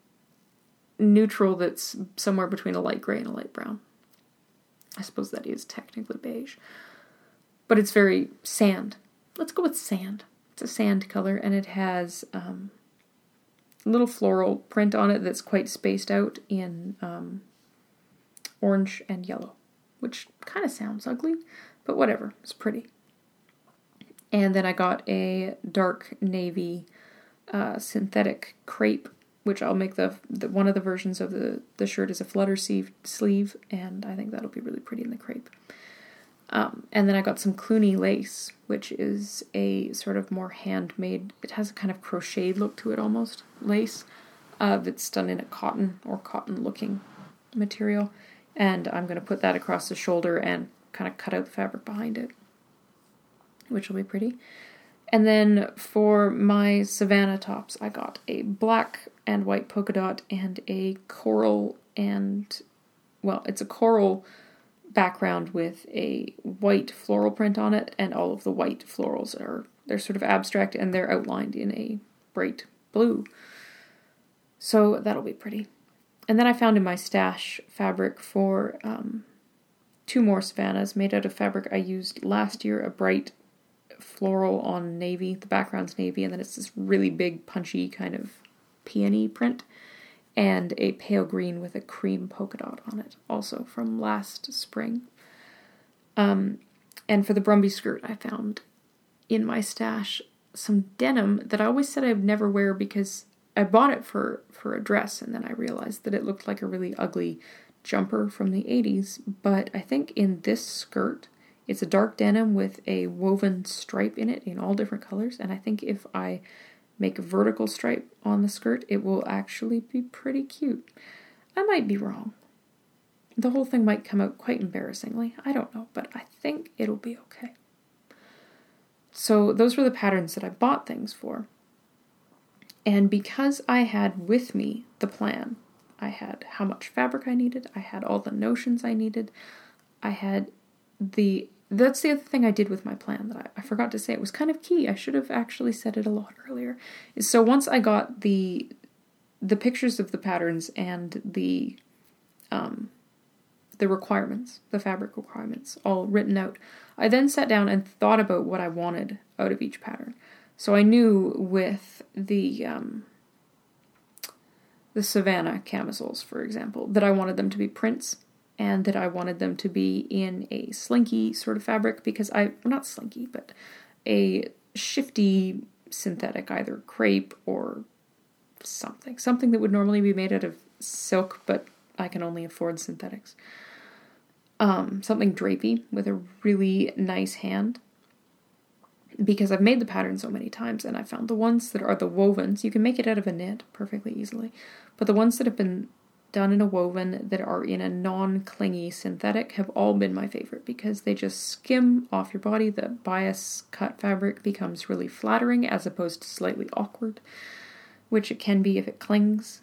neutral that's somewhere between a light gray and a light brown. I suppose that is technically beige. But it's very sand. Let's go with sand. It's a sand color, and it has little floral print on it that's quite spaced out in orange and yellow, which kind of sounds ugly, but whatever, it's pretty. And then I got a dark navy synthetic crepe, which I'll make the one of the versions of the shirt is a flutter sleeve, and I think that'll be really pretty in the crepe. And then I got some Cluny lace, which is a sort of more handmade, it has a kind of crocheted look to it almost, lace, that's done in a cotton or cotton-looking material. And I'm going to put that across the shoulder and kind of cut out the fabric behind it, which will be pretty. And then for my Savannah tops, I got a black and white polka dot and a coral it's a coral background with a white floral print on it, and all of the white florals they're sort of abstract and they're outlined in a bright blue. So that'll be pretty. And then I found in my stash fabric for two more Savannahs made out of fabric I used last year, a bright floral on navy, the background's navy, and then it's this really big punchy kind of peony print, and a pale green with a cream polka dot on it, also from last spring. And for the Brumby skirt, I found in my stash some denim that I always said I'd never wear because I bought it for a dress, and then I realized that it looked like a really ugly jumper from the 80s, but I think in this skirt, it's a dark denim with a woven stripe in it in all different colors, and I think if I make a vertical stripe on the skirt, it will actually be pretty cute. I might be wrong. The whole thing might come out quite embarrassingly. I don't know, but I think it'll be okay. So those were the patterns that I bought things for. And because I had with me the plan, I had how much fabric I needed, I had all the notions I needed, I had that's the other thing I did with my plan that I forgot to say. It was kind of key. I should have actually said it a lot earlier. So once I got the pictures of the patterns and the the requirements, the fabric requirements, all written out. I then sat down and thought about what I wanted out of each pattern. So I knew with the Savannah camisoles, for example, that I wanted them to be prints and that I wanted them to be in a slinky sort of fabric because not slinky, but a shifty synthetic, either crepe or something that would normally be made out of silk, but I can only afford synthetics. Something drapey with a really nice hand, because I've made the pattern so many times and I found the ones that are the wovens, you can make it out of a knit perfectly easily, but the ones that have been done in a woven that are in a non-clingy synthetic have all been my favorite because they just skim off your body. The bias cut fabric becomes really flattering as opposed to slightly awkward, which it can be if it clings.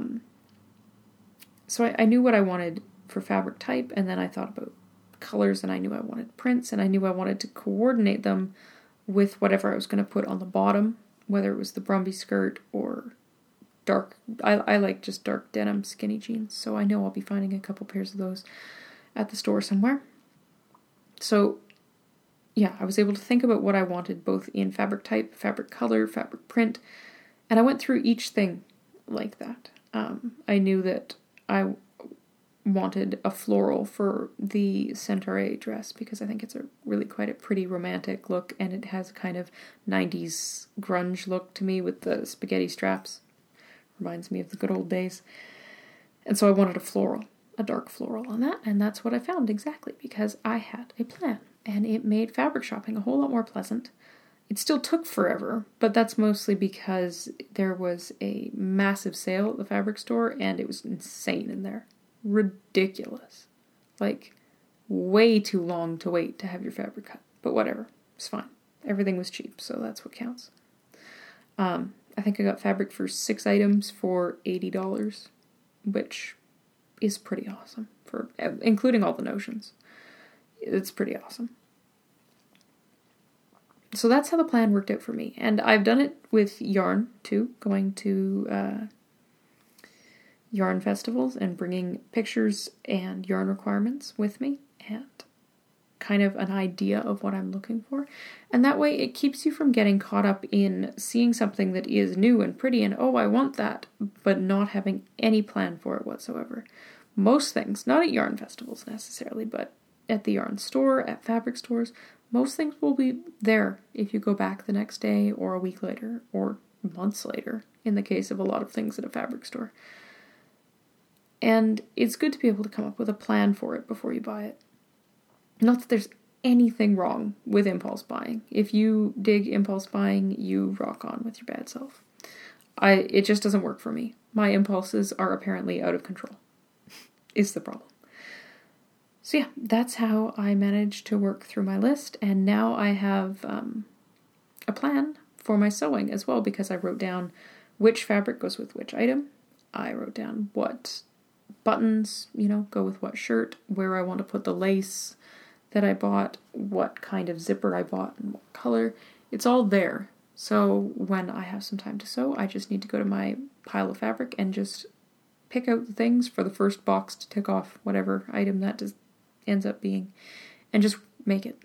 So I knew what I wanted for fabric type, and then I thought about colors, and I knew I wanted prints, and I knew I wanted to coordinate them with whatever I was going to put on the bottom, whether it was the Brumby skirt or dark, I like just dark denim skinny jeans, so I know I'll be finding a couple pairs of those at the store somewhere. So yeah, I was able to think about what I wanted both in fabric type, fabric color, fabric print, and I went through each thing like that. I knew that I wanted a floral for the Centaure dress because I think it's quite a pretty romantic look, and it has a kind of 90s grunge look to me with the spaghetti straps. Reminds me of the good old days. And so I wanted a dark floral on that, and that's what I found exactly because I had a plan, and it made fabric shopping a whole lot more pleasant. It still took forever, but that's mostly because there was a massive sale at the fabric store and it was insane in there. Ridiculous. Like, way too long to wait to have your fabric cut. But whatever, it's fine. Everything was cheap, so that's what counts. I think I got fabric for 6 items for $80, which is pretty awesome, for including all the notions. It's pretty awesome. So that's how the plan worked out for me. And I've done it with yarn, too, going to yarn festivals and bringing pictures and yarn requirements with me and kind of an idea of what I'm looking for. And that way it keeps you from getting caught up in seeing something that is new and pretty and, oh, I want that, but not having any plan for it whatsoever. Most things, not at yarn festivals necessarily, but at the yarn store, at fabric stores, most things will be there if you go back the next day or a week later or months later, in the case of a lot of things at a fabric store. And it's good to be able to come up with a plan for it before you buy it. Not that there's anything wrong with impulse buying. If you dig impulse buying, you rock on with your bad self. It just doesn't work for me. My impulses are apparently out of control, is the problem. So yeah, that's how I managed to work through my list, and now I have a plan for my sewing as well, because I wrote down which fabric goes with which item. I wrote down what buttons, go with what shirt, where I want to put the lace that I bought, what kind of zipper I bought, and what color. It's all there. So when I have some time to sew, I just need to go to my pile of fabric and just pick out the things for the first box to tick off whatever item that ends up being, and just make it.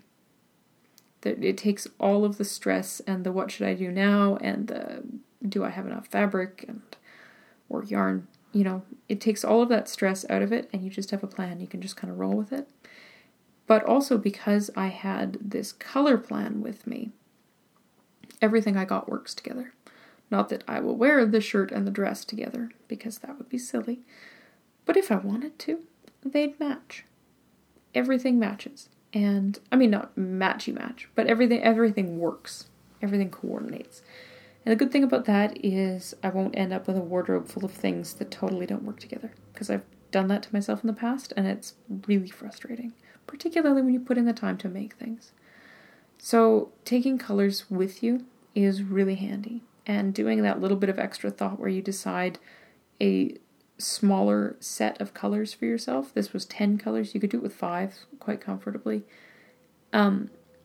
It takes all of the stress and the what should I do now and the do I have enough fabric or yarn. It takes all of that stress out of it, and you just have a plan. You can just kind of roll with it. But also because I had this color plan with me, everything I got works together. Not that I will wear the shirt and the dress together, because that would be silly. But if I wanted to, they'd match. Everything matches. And, I mean, not matchy-match, but everything works. Everything coordinates. And the good thing about that is I won't end up with a wardrobe full of things that totally don't work together. Because I've done that to myself in the past, and it's really frustrating. Particularly when you put in the time to make things. So taking colors with you is really handy. And doing that little bit of extra thought where you decide a smaller set of colors for yourself. This was 10 colors. You could do it with 5 quite comfortably. A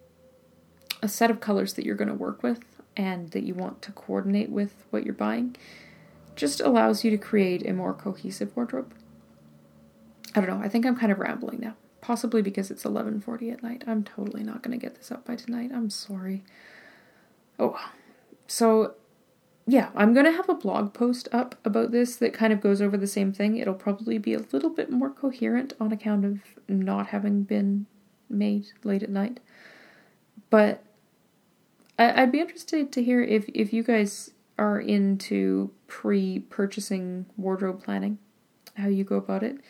set of colors that you're going to work with and that you want to coordinate with what you're buying just allows you to create a more cohesive wardrobe. I don't know, I think I'm kind of rambling now. Possibly because it's 11:40 at night. I'm totally not going to get this up by tonight. I'm sorry. Oh, so yeah, I'm going to have a blog post up about this that kind of goes over the same thing. It'll probably be a little bit more coherent on account of not having been made late at night. But I'd be interested to hear if you guys are into pre-purchasing wardrobe planning, how you go about it.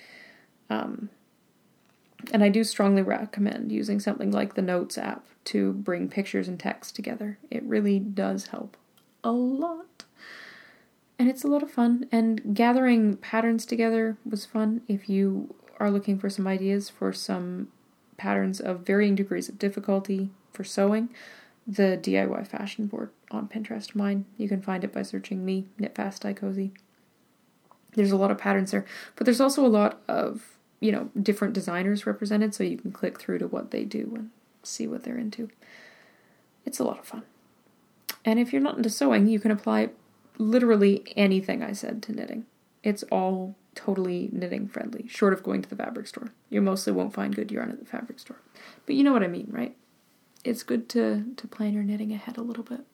And I do strongly recommend using something like the Notes app to bring pictures and text together. It really does help a lot. And it's a lot of fun. And gathering patterns together was fun. If you are looking for some ideas for some patterns of varying degrees of difficulty for sewing, the DIY fashion board on Pinterest, mine, you can find it by searching me, Knit Fast Dye Cozy. There's a lot of patterns there, but there's also a lot of different designers represented, so you can click through to what they do and see what they're into. It's a lot of fun. And if you're not into sewing, you can apply literally anything I said to knitting. It's all totally knitting friendly, short of going to the fabric store. You mostly won't find good yarn at the fabric store. But you know what I mean, right? It's good to plan your knitting ahead a little bit.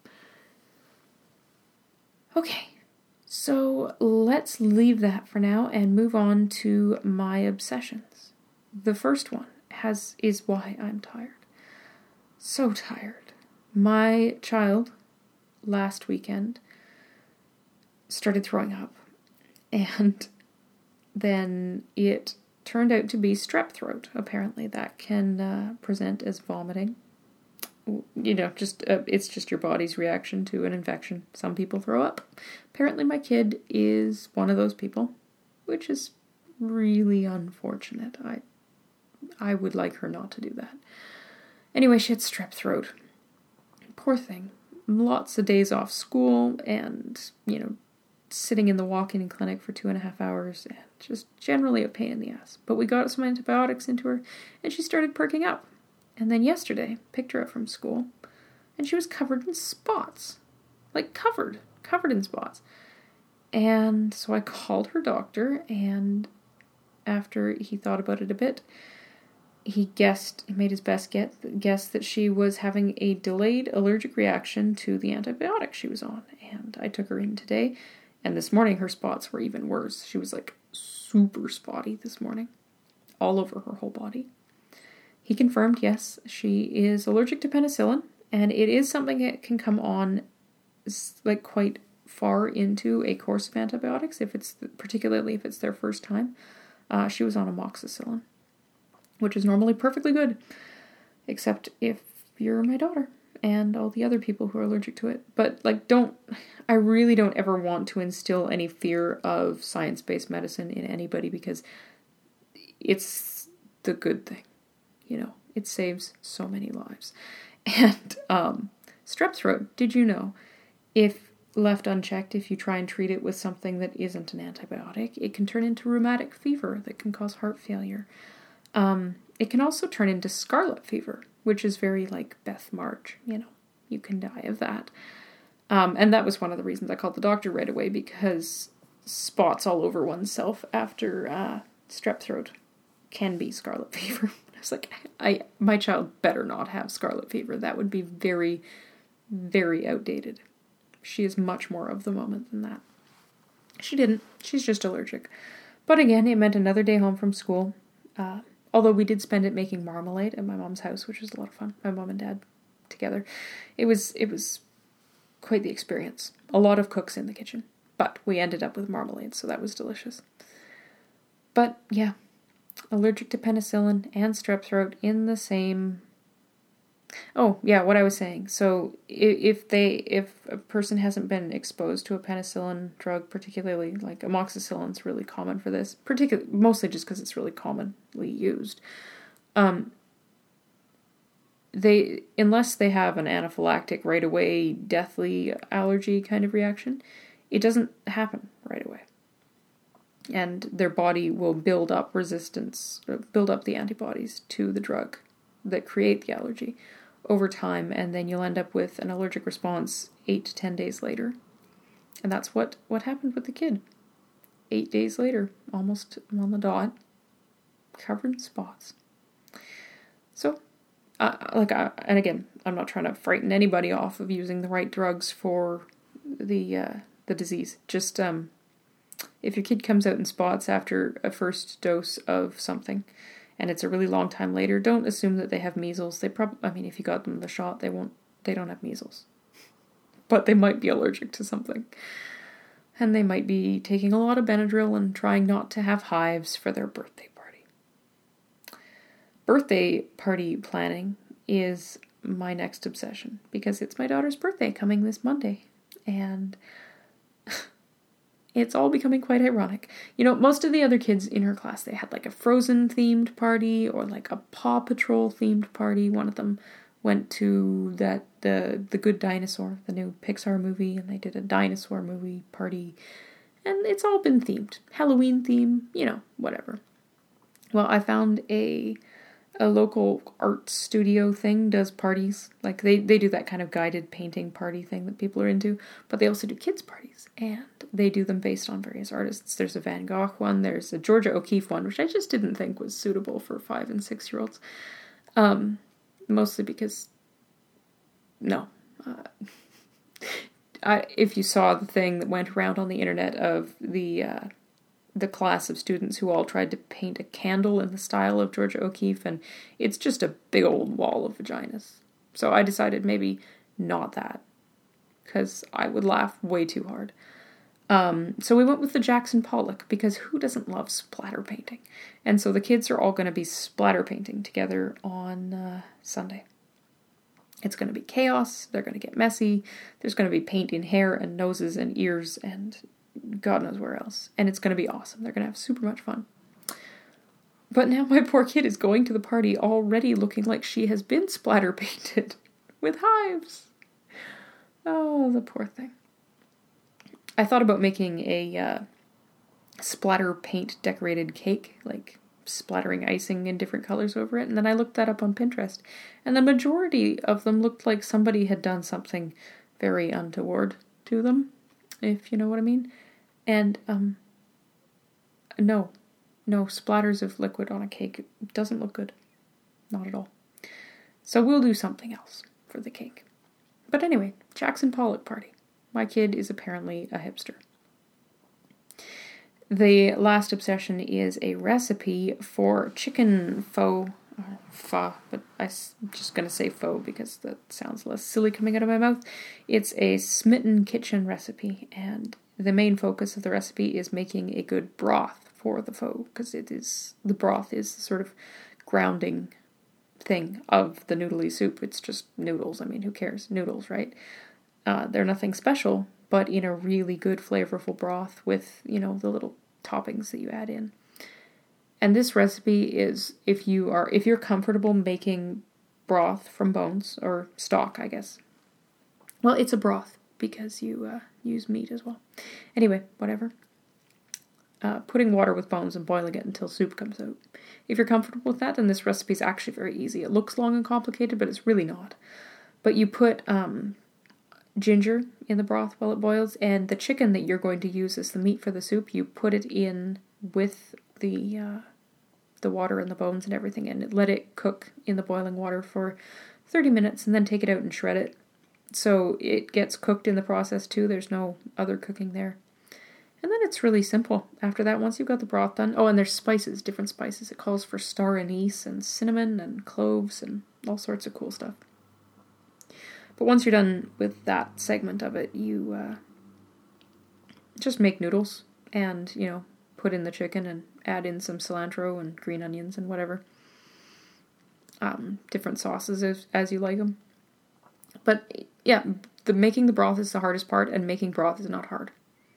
Okay. So let's leave that for now and move on to my obsessions. The first one is why I'm tired. So tired. My child last weekend started throwing up, and then it turned out to be strep throat. Apparently that can present as vomiting. It's just your body's reaction to an infection. Some people throw up. Apparently my kid is one of those people, which is really unfortunate. I would like her not to do that. Anyway, she had strep throat. Poor thing. Lots of days off school and, sitting in the walk-in clinic for 2.5 hours and just generally a pain in the ass. But we got some antibiotics into her and she started perking up. And then yesterday, picked her up from school, and she was covered in spots. Like covered in spots. And so I called her doctor, and after he thought about it a bit, he made his best guess that she was having a delayed allergic reaction to the antibiotic she was on. And I took her in today, and this morning her spots were even worse. She was like super spotty this morning, all over her whole body. He confirmed, yes, she is allergic to penicillin, and it is something that can come on like quite far into a course of antibiotics, particularly if it's their first time. She was on amoxicillin, which is normally perfectly good, except if you're my daughter and all the other people who are allergic to it. But I really don't ever want to instill any fear of science-based medicine in anybody, because it's the good thing. It saves so many lives. And strep throat, did you know, if left unchecked, if you try and treat it with something that isn't an antibiotic, it can turn into rheumatic fever that can cause heart failure. It can also turn into scarlet fever, which is very like Beth March, you can die of that. And that was one of the reasons I called the doctor right away, because spots all over oneself after strep throat can be scarlet fever. I was like, my child better not have scarlet fever. That would be very, very outdated. She is much more of the moment than that. She didn't. She's just allergic. But again, it meant another day home from school. Although we did spend it making marmalade at my mom's house, which was a lot of fun. My mom and dad together. It was quite the experience. A lot of cooks in the kitchen. But we ended up with marmalade, so that was delicious. But yeah. Allergic to penicillin and strep throat in the same... Oh, yeah, what I was saying. So if a person hasn't been exposed to a penicillin drug, particularly like amoxicillin's really common for this, mostly just because it's really commonly used. Unless they have an anaphylactic right away, deathly allergy kind of reaction, it doesn't happen right away. And their body will build up the antibodies to the drug that create the allergy over time, and then you'll end up with an allergic response 8 to 10 days later. And that's what happened with the kid. 8 days later, almost on the dot, covered in spots. So, and again, I'm not trying to frighten anybody off of using the right drugs for the disease. Just if your kid comes out in spots after a first dose of something, and it's a really long time later, don't assume that they have measles. If you got them the shot, they don't have measles. But they might be allergic to something. And they might be taking a lot of Benadryl and trying not to have hives for their birthday party. Birthday party planning is my next obsession, because it's my daughter's birthday coming this Monday. And it's all becoming quite ironic. Most of the other kids in her class, they had like a Frozen themed party or like a Paw Patrol themed party. One of them went to the Good Dinosaur, the new Pixar movie, and they did a dinosaur movie party. And it's all been themed. Halloween theme, whatever. Well, I found a local art studio thing does parties. Like they do that kind of guided painting party thing that people are into, but they also do kids parties, and they do them based on various artists. There's a Van Gogh one, there's a Georgia O'Keeffe one, which I just didn't think was suitable for 5 and 6 year olds. Mostly because, if you saw the thing that went around on the internet of the class of students who all tried to paint a candle in the style of Georgia O'Keeffe, and it's just a big old wall of vaginas. So I decided maybe not that, because I would laugh way too hard. So we went with the Jackson Pollock, because who doesn't love splatter painting? And so the kids are all going to be splatter painting together on Sunday. It's going to be chaos, they're going to get messy, there's going to be paint in hair and noses and ears and God knows where else. And it's going to be awesome. They're going to have super much fun. But now my poor kid is going to the party already looking like she has been splatter painted with hives. Oh, the poor thing. I thought about making a splatter paint decorated cake, like splattering icing in different colors over it, and then I looked that up on Pinterest, and the majority of them looked like somebody had done something very untoward to them, if you know what I mean. And no splatters of liquid on a cake doesn't look good. Not at all. So we'll do something else for the cake. But anyway, Jackson Pollock party. My kid is apparently a hipster. The last obsession is a recipe for chicken pho, but I'm just going to say pho because that sounds less silly coming out of my mouth. It's a Smitten Kitchen recipe, and the main focus of the recipe is making a good broth for the pho, because the broth is the sort of grounding thing of the noodly soup. It's just noodles. I mean, who cares? Noodles, right? They're nothing special, but in a really good flavorful broth with, the little toppings that you add in. And this recipe is, if you're comfortable making broth from bones, or stock, I guess. Well, it's a broth, because you use meat as well. Anyway, whatever. Putting water with bones and boiling it until soup comes out. If you're comfortable with that, then this recipe is actually very easy. It looks long and complicated, but it's really not. But you put ginger in the broth while it boils, and the chicken that you're going to use as the meat for the soup, you put it in with the water and the bones and everything, and let it cook in the boiling water for 30 minutes, and then take it out and shred it. So it gets cooked in the process too. There's no other cooking there. And then it's really simple. After that, once you've got the broth done, and there's spices, different spices. It calls for star anise and cinnamon and cloves and all sorts of cool stuff. But once you're done with that segment of it, you just make noodles and, put in the chicken and add in some cilantro and green onions and whatever. Different sauces as you like them. But yeah, making the broth is the hardest part, and making broth is not hard.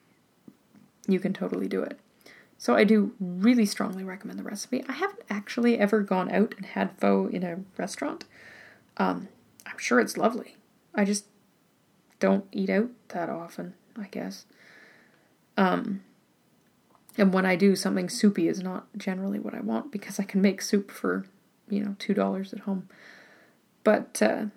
You can totally do it. So I do really strongly recommend the recipe. I haven't actually ever gone out and had pho in a restaurant. I'm sure it's lovely. I just don't eat out that often, I guess. And when I do, something soupy is not generally what I want, because I can make soup for, $2 at home. But,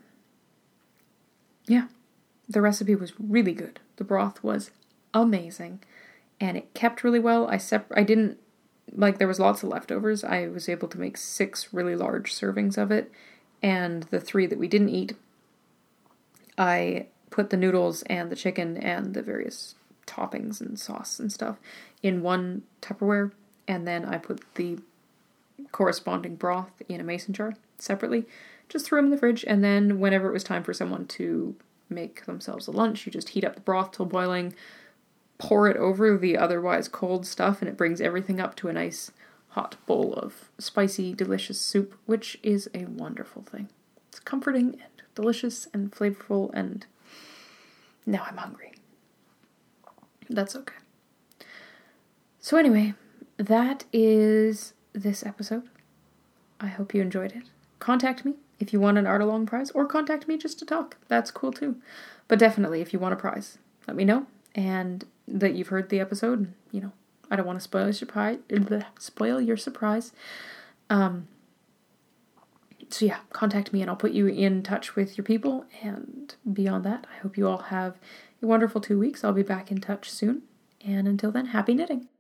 yeah, the recipe was really good. The broth was amazing, and it kept really well. I didn't like, there was lots of leftovers. I was able to make 6 really large servings of it, and the 3 that we didn't eat, I put the noodles and the chicken and the various toppings and sauce and stuff in one Tupperware, and then I put the corresponding broth in a mason jar separately. Just threw them in the fridge, and then whenever it was time for someone to make themselves a lunch, you just heat up the broth till boiling, pour it over the otherwise cold stuff, and it brings everything up to a nice hot bowl of spicy, delicious soup, which is a wonderful thing. It's comforting and delicious and flavorful, and now I'm hungry. That's okay. So anyway, that is this episode. I hope you enjoyed it. Contact me if you want an Art Along prize, or contact me just to talk. That's cool too. But definitely, if you want a prize, let me know, and that you've heard the episode. You know, I don't want to spoil your surprise. So yeah, contact me and I'll put you in touch with your people. And beyond that, I hope you all have a wonderful 2 weeks. I'll be back in touch soon. And until then, happy knitting.